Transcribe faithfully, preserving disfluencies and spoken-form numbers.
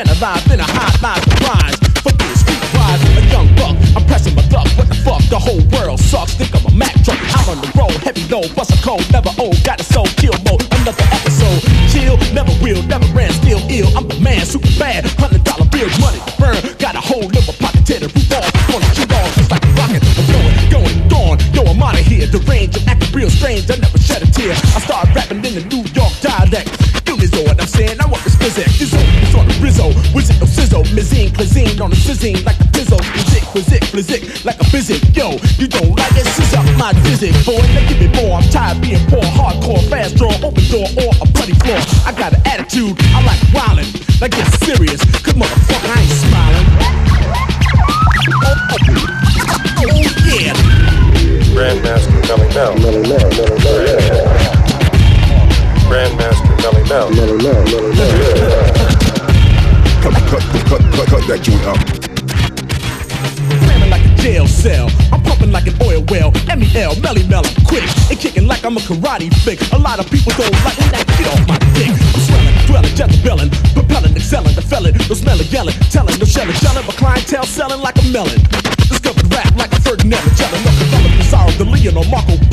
analyze, then I hide lies and rhymes. Fuck this street wise, a young buck. I'm pressing my luck. What the fuck? The whole world sucks. Think I'm a Mack truck. I'm on the road, heavy load, bust a cold, never old. Got a soul, kill mode. Another episode. Chill, never will, never ran, still ill. I'm the man, super bad. Hundred dollar bills, money to burn. Got a whole in my pocket, tear the roof off. Gonna shoot off just like a rocket. I'm going, going, gone. Yo, I'm out of here. The range, I'm acting real strange. I never shed a tear. I started rapping in the New York dialect. You know what I'm saying? I want this physic. This is on the Rizzo. Wizard no sizzle. Mizine, cuisine on the sizzing like a pizzo. Music, quizzic, flizzic like a physic. Yo, you don't like it? Scissor my physic. Boy, now give me more. I'm tired being poor. Hardcore, fast draw, open door, or a bloody floor. I got an attitude. I like wildin'. Like get serious. Cause motherfucker, I ain't smiling. Oh, oh, oh yeah. Grandmaster Melly Mel. Melly Mel, Melly Mel. Grandmaster Melly Mel. Melly Mel, Melly Mel. Cut, cut, cut, cut, cut that joint out. Slamming like a jail cell. I'm pumping like an oil well. M E L, Melly Mel, I'm quick. And kicking like I'm a karate flick. A lot of people don't like me. That get off my dick. I'm swelling, dwelling, jezebelling, propelling, excelling, the felon. No smelling, yelling, telling, no shelling, shelling. My clientele selling like a melon.